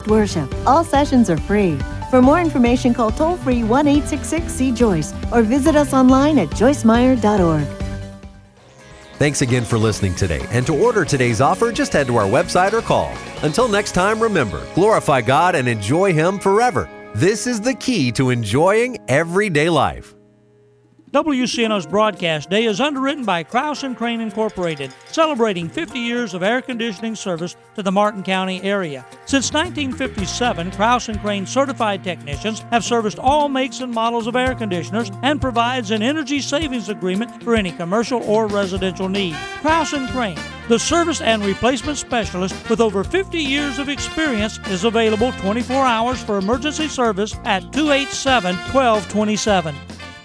Worship. All sessions are free. For more information, call toll-free 1-866-SEE-JOYCE or visit us online at joycemeyer.org. Thanks again for listening today. And to order today's offer, just head to our website or call. Until next time, remember, glorify God and enjoy Him forever. This is the key to enjoying everyday life. WCNO's broadcast day is underwritten by Krause & Crane Incorporated, celebrating 50 years of air conditioning service to the Martin County area. Since 1957, Krause & Crane certified technicians have serviced all makes and models of air conditioners and provides an energy savings agreement for any commercial or residential need. Krause & Crane, the service and replacement specialist with over 50 years of experience, is available 24 hours for emergency service at 287-1227.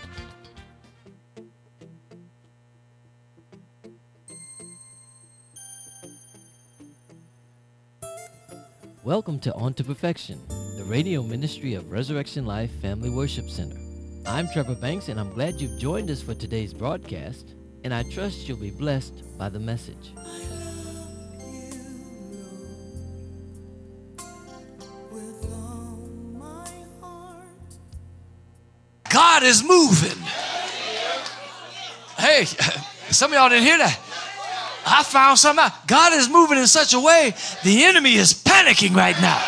Welcome to On to Perfection, the radio ministry of Resurrection Life Family Worship Center. I'm Trevor Banks, and I'm glad you've joined us for today's broadcast, and I trust you'll be blessed by the message. God is moving. Hey, some of y'all didn't hear that. I found something out. God is moving in such a way, the enemy is panicking right now.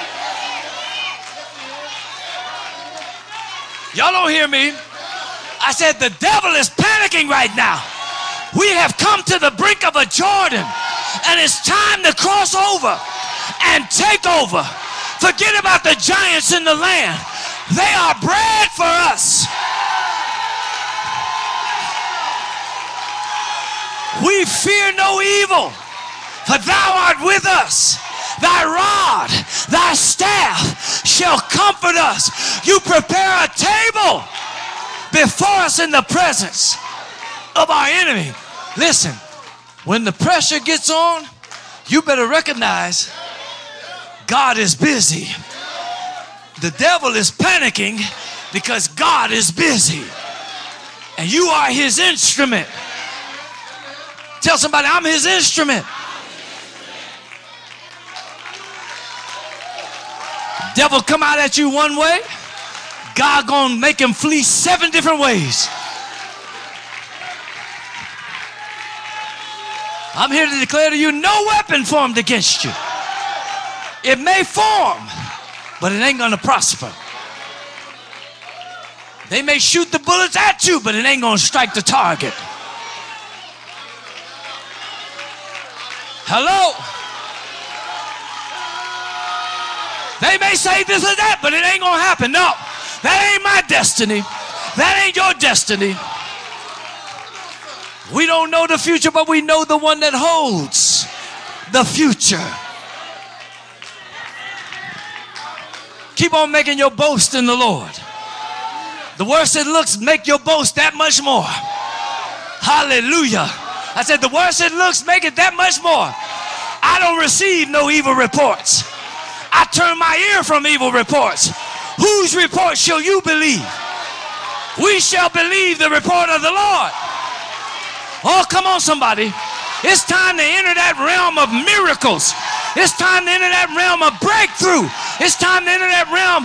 Y'all don't hear me. I said the devil is panicking right now. We have come to the brink of a Jordan, and it's time to cross over and take over. Forget about the giants in the land. They are bread for us. We fear no evil, for thou art with us. Thy rod, thy staff shall comfort us. You prepare a table before us in the presence of our enemy. Listen, when the pressure gets on, you better recognize God is busy. The devil is panicking because God is busy. And you are his instrument. Tell somebody, I'm his instrument. Devil come out at you one way, God gonna make him flee 7 different ways. I'm here to declare to you, no weapon formed against you. It may form, but it ain't gonna prosper. They may shoot the bullets at you, but it ain't gonna strike the target. Hello? They may say this or that, but it ain't gonna happen. No, that ain't my destiny. That ain't your destiny. We don't know the future, but we know the one that holds the future. Keep on making your boast in the Lord. The worse it looks, make your boast that much more. Hallelujah. I said, the worse it looks, make it that much more. I don't receive no evil reports. I turn my ear from evil reports. Whose report shall you believe? We shall believe the report of the Lord. Oh, come on, somebody. It's time to enter that realm of miracles. It's time to enter that realm of breakthrough. It's time to enter that realm.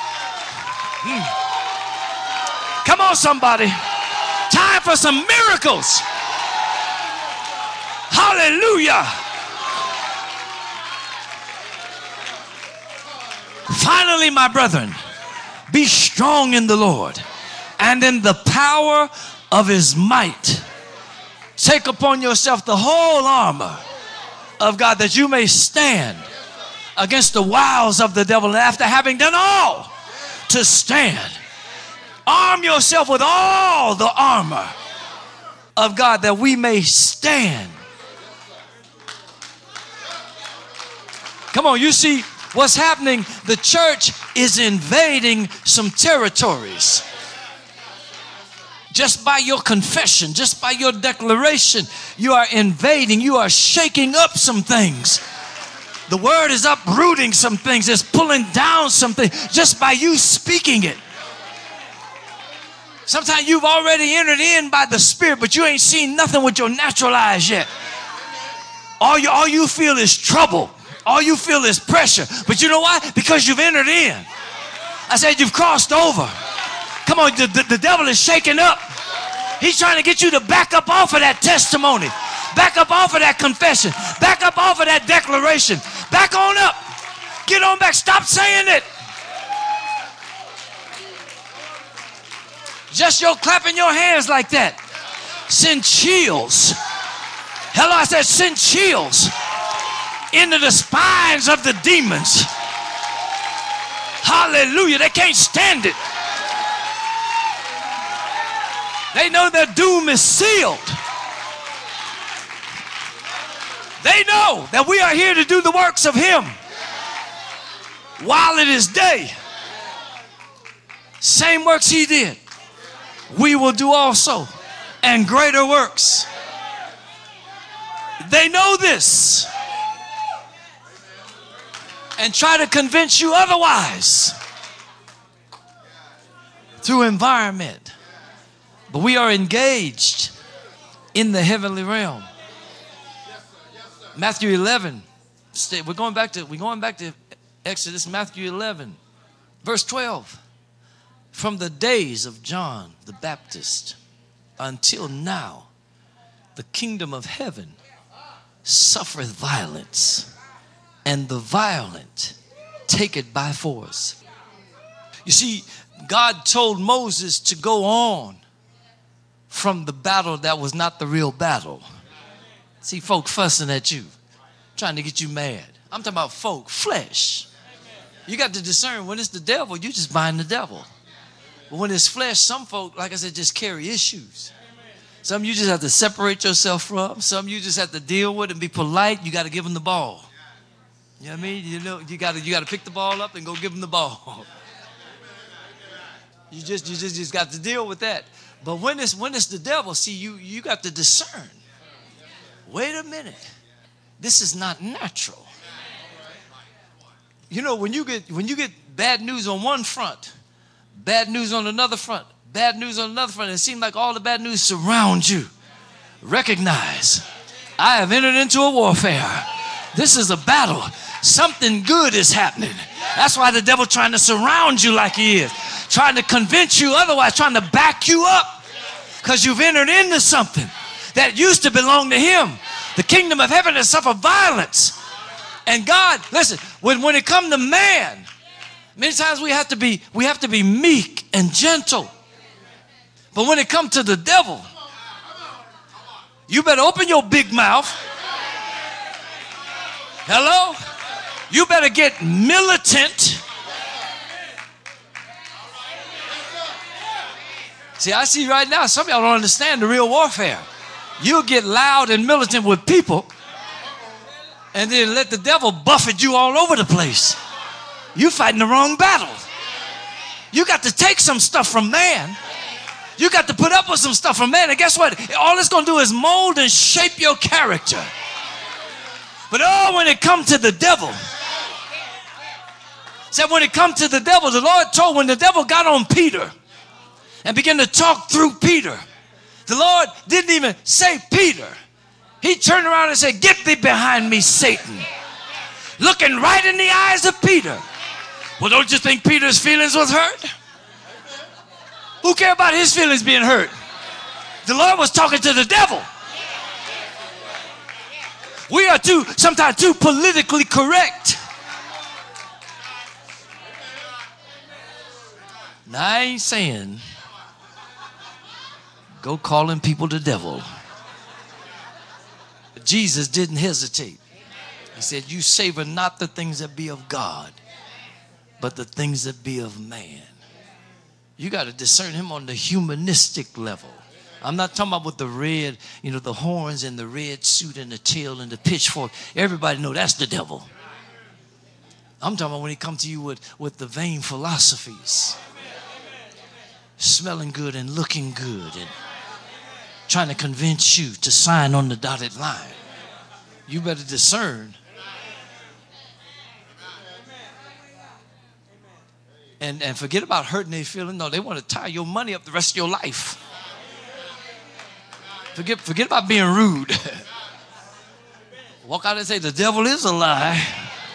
Come on, somebody. Time for some miracles. Hallelujah. Finally, my brethren, be strong in the Lord and in the power of his might. Take upon yourself the whole armor of God, that you may stand against the wiles of the devil. And after having done all to stand, arm yourself with all the armor of God, that we may stand. Come on, you see what's happening? The church is invading some territories. Just by your confession, just by your declaration, you are invading, you are shaking up some things. The word is uprooting some things, it's pulling down something just by you speaking it. Sometimes you've already entered in by the Spirit, but you ain't seen nothing with your natural eyes yet. All you feel is trouble. All you feel is pressure. But you know why? Because you've entered in. I said you've crossed over. Come on, the devil is shaking up. He's trying to get you to back up off of that testimony. Back up off of that confession. Back up off of that declaration. Back on up. Get on back. Stop saying it. Just your clapping your hands like that send chills. Hello, I said send chills into the spines of the demons. Hallelujah. They can't stand it. They know their doom is sealed. They know that we are here to do the works of Him while it is day. Same works He did, we will do also, and greater works. They know this and try to convince you otherwise through environment. But we are engaged in the heavenly realm. Matthew 11. We're going back to Exodus, Matthew 11, verse 12. From the days of John the Baptist until now, the kingdom of heaven suffereth violence, and the violent take it by force. You see, God told Moses to go on from the battle that was not the real battle. See folk fussing at you, trying to get you mad. I'm talking about folk, flesh. You got to discern when it's the devil, you just bind the devil. But when it's flesh, some folk, like I said, just carry issues. Some you just have to separate yourself from. Some you just have to deal with and be polite. You got to give them the ball. You know what I mean? You got to pick the ball up and go give them the ball. You just got to deal with that. But when it's the devil, see, you got to discern. Wait a minute. This is not natural. You know, when you get bad news on one front, bad news on another front, bad news on another front, it seems like all the bad news surrounds you. Recognize, I have entered into a warfare. This is a battle. Something good is happening. That's why the devil's trying to surround you like he is, trying to convince you otherwise, trying to back you up, because you've entered into something that used to belong to him. The kingdom of heaven has suffered violence. And God, listen, when it comes to man, many times we have to be meek and gentle. But when it comes to the devil, you better open your big mouth. Hello? You better get militant. See, I see right now, some of y'all don't understand the real warfare. You'll get loud and militant with people and then let the devil buffet you all over the place. You're fighting the wrong battle. You got to take some stuff from man. You got to put up with some stuff from man. And guess what? All it's going to do is mold and shape your character. But when it comes to the devil, when it comes to the devil, the Lord told when the devil got on Peter and began to talk through Peter, the Lord didn't even say Peter. He turned around and said, "Get thee behind me, Satan." Looking right in the eyes of Peter. Well, don't you think Peter's feelings was hurt? Who cared about his feelings being hurt? The Lord was talking to the devil. We are sometimes too politically correct. Now, I ain't saying go calling people the devil. Jesus didn't hesitate. He said, "You savor not the things that be of God, but the things that be of man." You got to discern him on the humanistic level. I'm not talking about with the red, the horns and the red suit and the tail and the pitchfork. Everybody know that's the devil. I'm talking about when he comes to you with the vain philosophies. Smelling good and looking good and trying to convince you to sign on the dotted line. You better discern. And forget about hurting their feeling. No, they want to tie your money up the rest of your life. Forget about being rude. Walk out and say, "The devil is a lie."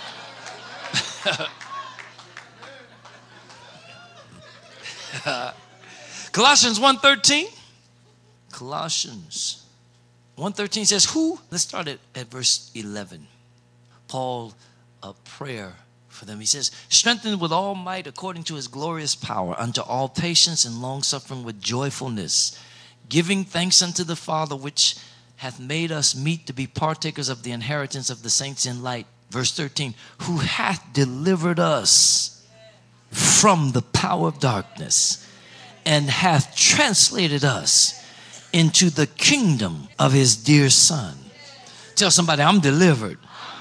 Colossians 1:13. Colossians 1:13 says, who? Let's start at verse 11. Paul, a prayer for them. He says, strengthened with all might according to his glorious power, unto all patience and long suffering with joyfulness, giving thanks unto the Father, which hath made us meet to be partakers of the inheritance of the saints in light. Verse 13, who hath delivered us from the power of darkness and hath translated us into the kingdom of his dear Son. Tell somebody, I'm delivered.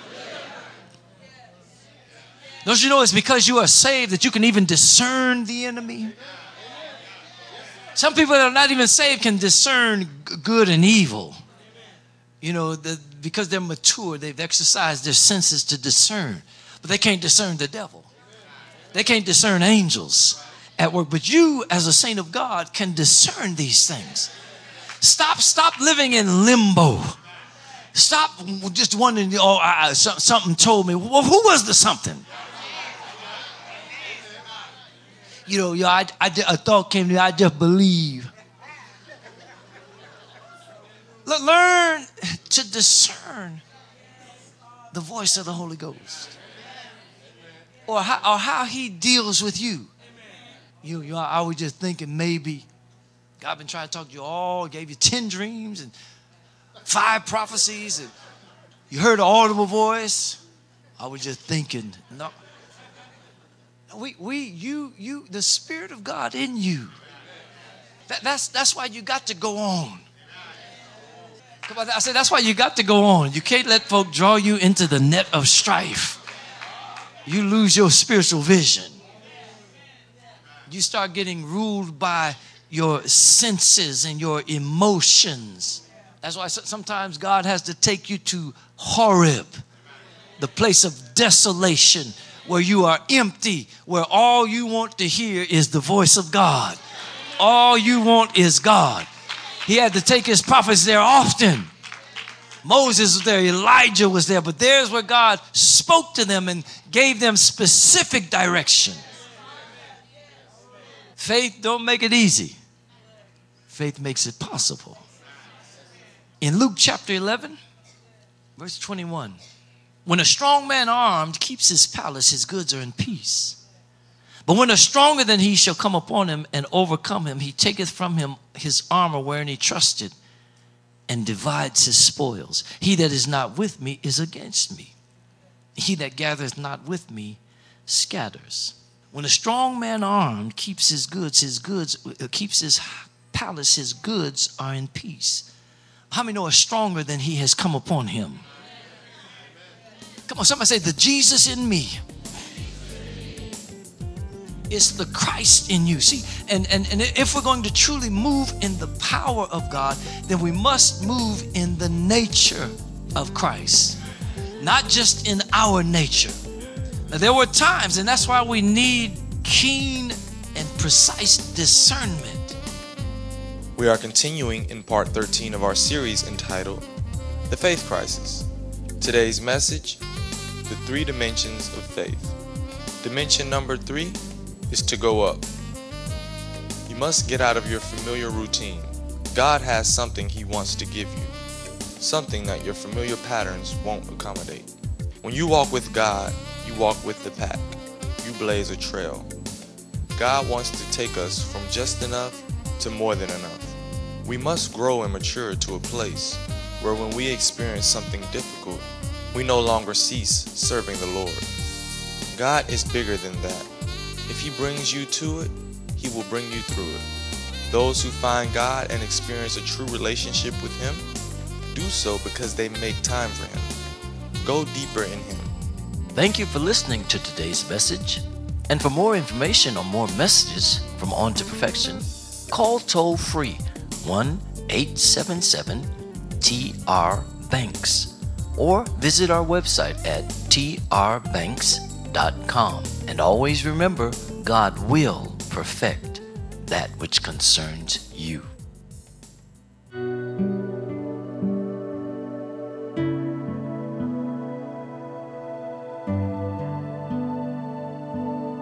Don't you know it's because you are saved that you can even discern the enemy? Some people that are not even saved can discern good and evil. You know, because they're mature, they've exercised their senses to discern. But they can't discern the devil. They can't discern angels at work. But you, as a saint of God, can discern these things. Stop living in limbo. Stop just wondering, something told me. Well, who was the something? You know, a thought came to me, I just believe. Learn to discern the voice of the Holy Ghost. Or how he deals with you. I was just thinking maybe God been trying to talk to you all, gave you 10 dreams and 5 prophecies, and you heard an audible voice. I was just thinking, no. The Spirit of God in you. That's why you got to go on. Come on, I said that's why you got to go on. You can't let folk draw you into the net of strife. You lose your spiritual vision. You start getting ruled by your senses and your emotions. That's why sometimes God has to take you to Horeb, the place of desolation, where you are empty, where all you want to hear is the voice of God. All you want is God. He had to take his prophets there often. Moses was there, Elijah was there, but there's where God spoke to them and gave them specific direction. Faith don't make it easy. Faith makes it possible. In Luke chapter 11, verse 21, when a strong man armed keeps his palace, his goods are in peace. But when a stronger than he shall come upon him and overcome him, he taketh from him his armor wherein he trusted and divides his spoils. He that is not with me is against me. He that gathereth not with me scatters. When a strong man armed keeps his keeps his palace, his goods are in peace. How many know a stronger than he has come upon him? Come on, somebody say, the Jesus in me is the Christ in you. See, and if we're going to truly move in the power of God, then we must move in the nature of Christ, not just in our nature. Now, there were times, and that's why we need keen and precise discernment. We are continuing in part 13 of our series entitled The Faith Crisis. Today's message, the 3 dimensions of faith. Dimension number 3 is to go up. You must get out of your familiar routine. God has something he wants to give you, something that your familiar patterns won't accommodate. When you walk with God, you walk with the pack. You blaze a trail. God wants to take us from just enough to more than enough. We must grow and mature to a place where when we experience something difficult, we no longer cease serving the Lord. God is bigger than that. If he brings you to it, he will bring you through it. Those who find God and experience a true relationship with him do so because they make time for him. Go deeper in him. Thank you for listening to today's message. And for more information or more messages from On to Perfection, call toll free 1-877-TR-BANKS or visit our website at trbanks.com. And always remember, God will perfect that which concerns you.